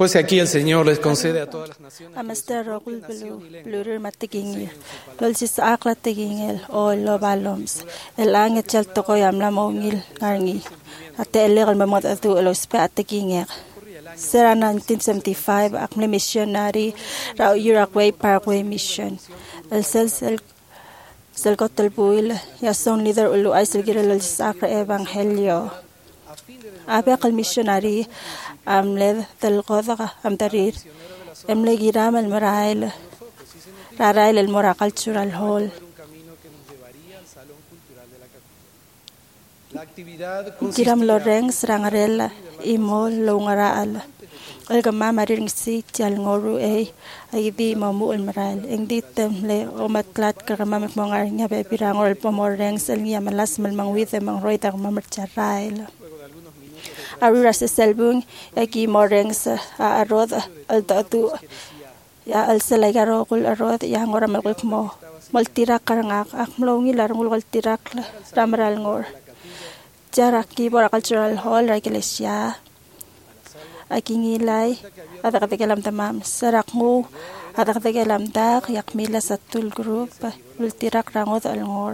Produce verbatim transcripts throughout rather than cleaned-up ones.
Pues aquí el Señor les concede a todas las naciones. Amaster rogul belu blurur matigingil. Lolsis akla tigingil o lo baloms. El anget chal toko yamla mongil ngarngi. Ate elegal mamot atu lo spe atigingil. Sera nineteen seventy-five akme missionary rao Uruguay Paraguay mission. El sel sel sel kotel buil ya son leader ulu ay selgira lolsis akra evangelio. Abe akal missionary amled del godaga amdarir emle giram el marail rarail el mora cultural hall giram lorengs rangarella imol longaraal el gama maring si tial ngoru e aidi mamu el marail engdi temle omatlat kagama mongar nya be pirangor el pomorengs el nya malas mal mangwite mangroita mamarcharail Arura se selbung aquí morengs a arroz al tatu ya al selagaro kul arroz ya ngora melkul mo maltirak karangak ak mlongi larngul maltirak ramral ngor jarak ki bora cultural hall iglesia aki ngilay ada katakelam tamam sarak ngu ada katakelam dak yak mila satul group maltirak rangot al ngor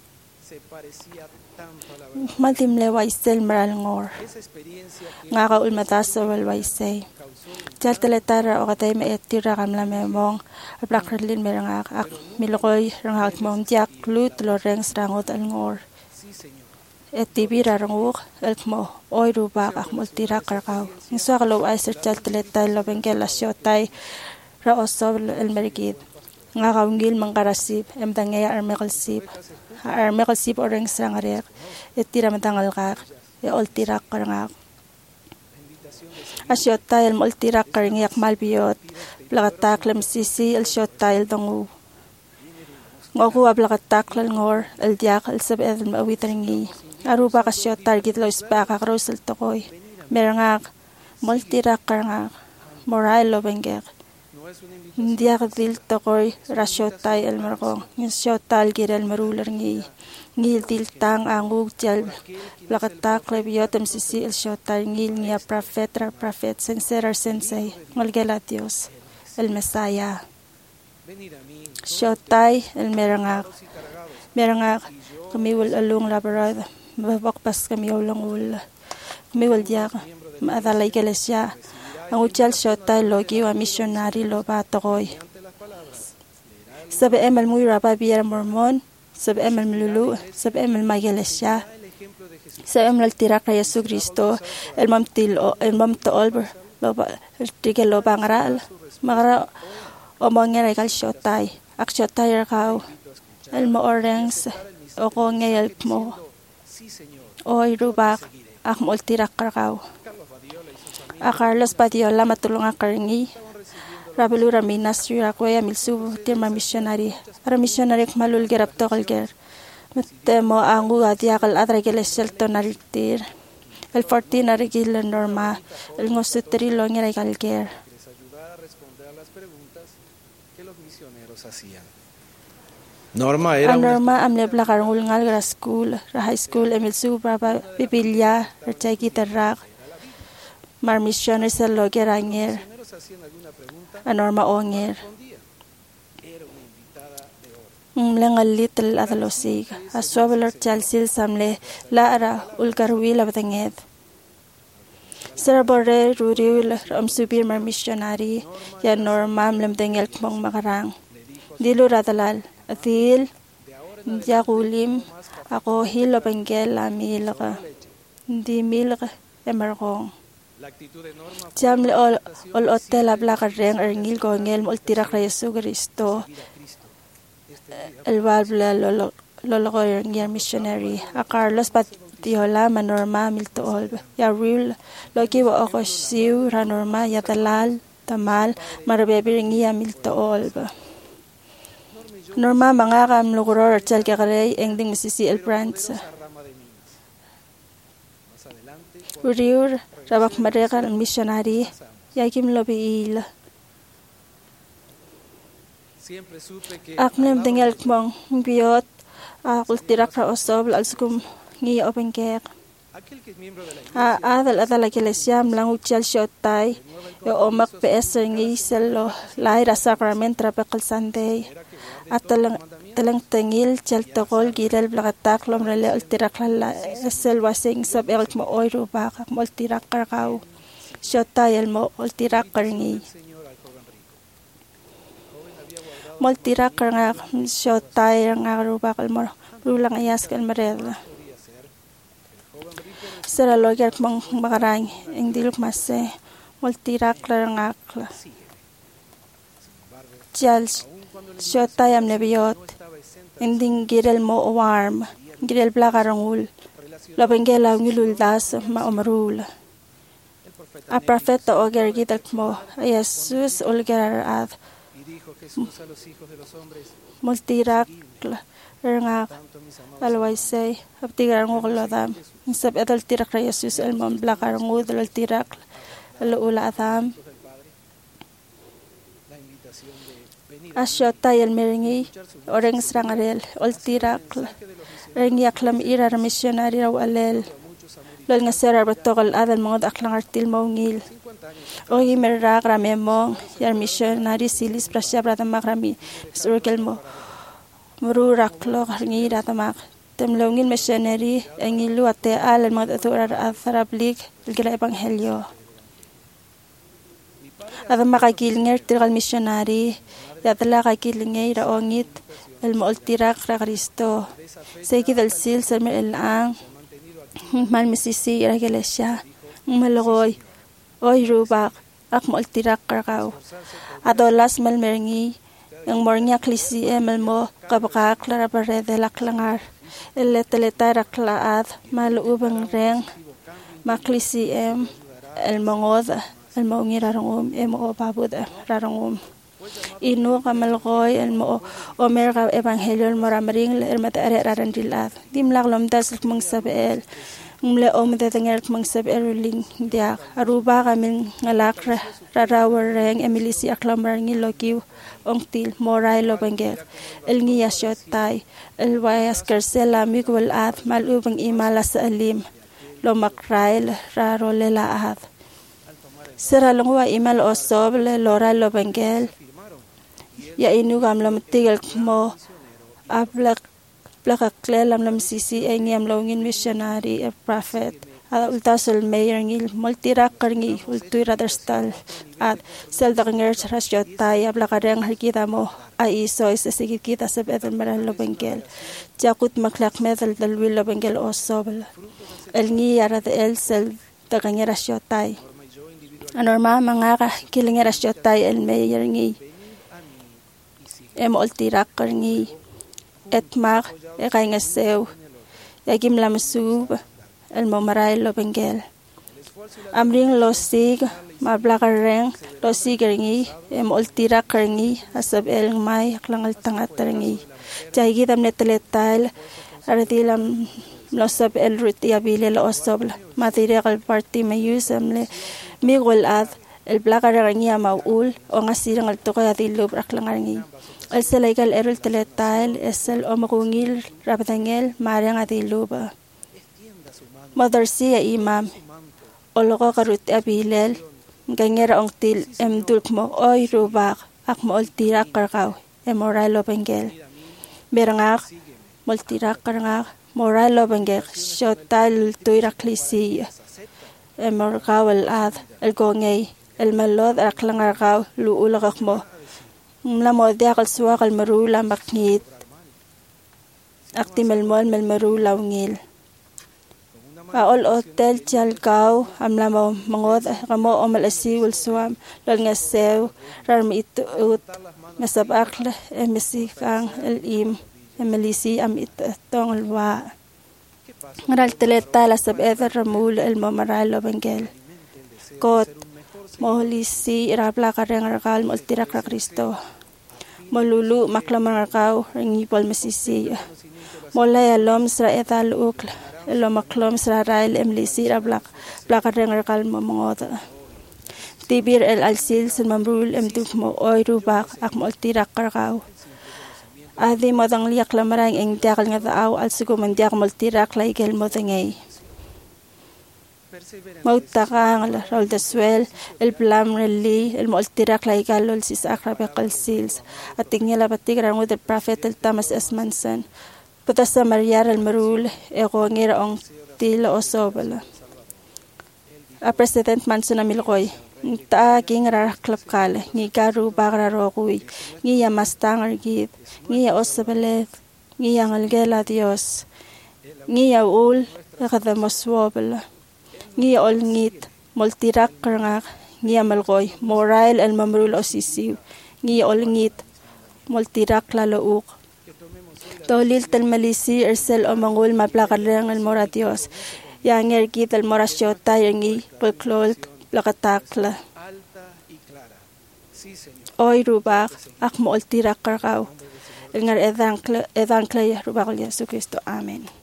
Maltim le waisel maral ngor. Ngaka ulmataso wal waisay. Jal teletara o katay me etira kamla me mong. Aplakralin me rangak ak milokoy rangak mong diak lut lorengs rangot al ngor. Etibira ranguk elkmo oy rubak ak multira karakaw. Niswa kalaw ay sir jal teletay lo bengkel asyotay raosob el mergid. Ngaka ungil mangkarasib emdangaya armekalsib. Armekal sip orang sangarek, etira matangal kak, e oltirak karangak. Asyota el moltirak karangiak malbiot, plakatak lem sisi el syota el dongu. Ngoku ablakatak lal ngor el diak el sab el mawitringi. Aruba kasyota el gitlo ispaka krus el tokoy. Merangak moltirak karangak, moral lo bengek. Ndiak dil tokoy rasyotay el markong, nsyotay girel marular ngi. Ngil dil tang angug jal plakatak lebiotem sisi el syotay ngil ngia prophet ra prophet senserar sensei ngolgela Dios el Mesaya. Syotay el merangak. Merangak kamiwal alung labarad mabakpas kami ulang ul. Kamiwal diak maadalay iglesia. Ang ujal syotay logi wa missionary lo batokoy. Sabi emal muy raba biar mormon, sabi emal melulu, sabi emal magelesya. Sabi emal tirak na Yesu Cristo, el mamtil o el mamtool lo ba el tigel lo bangaral. Magara omongera ikal syotay, ak syotay rakaw. El mo orangs o ko ngayal mo. Oy rubak ak mo tirak rakaw. A Carlos Badiola matulong a karingi. Rabelu Raminas Rirakwaya milsu tirma missionary. Ara missionary kmalul gerap tokalger. Matemo angu adiakal adragel esel tonaritir. El fourteen arigil norma. El ngosutri longer ikalger. Norma era Norma amle blakar ngulngal gra school, ra high school emilsu baba bibilya, rchay gitarrak. Mar misiones el loger anger. Anorma onger. Mlengal little adalosig. Aswabeler chalsil samle la ara ulgarwil abdanged. Serabore ruriul ram subir mar missionary ya norma mlem dengel kmong makarang. Dilu radalal atil diagulim ako hilo bengel amilga. Di milga emergong. Jamle ol ol hotel abla kareng erngil gongel multirak na Yesu Cristo. El valbla lolo lolo erngil missionary. A Carlos Patiola manorma milto olb. Ya real loki wa ako siu ranorma ya dalal tamal marabebi ringia milto olb. Norma mga kam luguror chal kakarey engding misisi el branch. Uriur rabak mereka missionary yakim lobiil. Akmem tinggal kmong biot akul tirak ra osob al sukum ngi open kek. adal adal iglesia mlang uchal shotay yo omak peser ngi selo laira sacrament rapakal Sunday atalang talang tengil chal tokol giral blagatak lom rele ultirakla sel wasing sab elk mo oiru bak mo ultirak karkau shotay el mo ultirak karngi mo ultirak karnga shotay nga rubakal mo rulang ayas kal marela sera loger mong makarang ing diluk mase multirak larangakla jal shotayam nebiyot inding girel mo warm girel blagarangul labengela ngilul das ma omarul a profeta oger gitak mo Jesus olger ad multirak rangak alwaysay abtigar ngolodam sab edal tirak ra Jesus el mom blakar ngudal tirak alula atam asyota el meringi oreng srangarel ol tirak rengi aklam ira missionary raw alel lol nga serar batokal adal mga aklang artil maungil ogi merak ramemong yar missionary silis prasya brata makrami surkel mo mururak lo ngi ratamak temlongin missionary engilu ate al mga turar atharablik gila ebanghelyo ada makakilnger tiral missionary yatla kakilnger raongit el moltirak ra Kristo sekidal sil sermer el ang mal misisi ra gelesya malogoy oy rubak ak moltirak karkau adolas malmergi yang mornya klisi emel mo kabaka klara parede laklangar elle teleta raklaat maluubang reng maklisi em el mongod el mongi rarongum emo babud rarongum inu kamalgoy el mo omer ka evangelio moramring el mata are rarandilat dimlak lomdas mong sabel mle om de tenger mong sabel ling dia aruba kamin ngalak rarawar reng emilisi aklamar ngilokiw ongtil moray lobengel el ngiya shotay el wayas kersela migwal at malubang imala sa alim lomakrail rarolela at sera longwa imal osobl lora lobengel ya inu gam lam tigel mo ablak plakakle lam lam sisi engiam longin missionary a prophet ada ultasel mayor ngil multirak karngi ultui radarstal at sel danger rasjotay ablakareng harkita mo ai sois sigit kita sab etel maral lobengel jakut maklak medal dalwil lobengel osobl el ngi arad el sel danger rasjotay anorma mangaka kiling rasjotay el mayor ngi em ultirak karngi etmak e kay ngasew yagim lamsub el momaray lobengel amring losig mablakareng losig ringi em ultira karngi asab el may aklangal tangat ringi jaygi tamne teletal ardilam losab el ruti abile lo osobl material party mayusam le migol ad el blakareng ya maul o ngasirang al tokoy adilub aklangaringi el selegal erul teletal esel omagungil rabdangel marang adiluba Mother siya imam ologo karut abilel gangera ongtil emdulk mo oy rubak ak mo ultirak karkaw emoray lobengel berangak multirak karangak moray lobengel shotal tuirak lisi emorkawal ad el gongay el malod aklangarkaw luulakak mo mlamodyak al suwak al marula makngit aktimel mo al marula ngil Paol hotel jalgaw amlamo mangod kamo omalasi ulsuam lol ngasew rarmi itut masabakla emisi kang elim emelisi am itong alwa ngaral teleta la sab ever ramul el momaral lobengel kot mohlisi irabla kareng rakal multirak ra Kristo molulu maklamang rakaw ringipol masisi molay alom sra etal ukla lo maklom sra rail emlisi rablak blakadeng rakal momongota tibir el alsil sun mamrul emduk mo oy rubak ak multirak karkaw adi modang liak lamarang eng dakal nga taaw al sugo mandiak multirak laigel modangay Mautaqaangala Raul de Suel, el Blam Reli, el Moltirak Laigalo, el Sisakra Bekal Sils, Atingela Batigra with the Prophet el Thomas S. Manson, Potasa Mariar el Marul, Egongira Ong Tila Osobala. A President Manson Amilroy, Ta Gingra Klapkale, Ni Garu Bagra Rogui, Ni Yamastangar Gid, Ni Osabeleth, Ni Angelgela Dios, Ni Yaul, Egadamoswobala. Ngi olngit moltirak karangak ngi amalgoy morail el mamrul osisiw ngi olngit moltirak lalouk tolil tel malisi ersel o mangul maplakarang el mora Dios yanger git el mora shota yangi polklol plakatakla oy rubak ak moltirak kargaw el ngar edankla edankla rubak Yesu Kristo amen.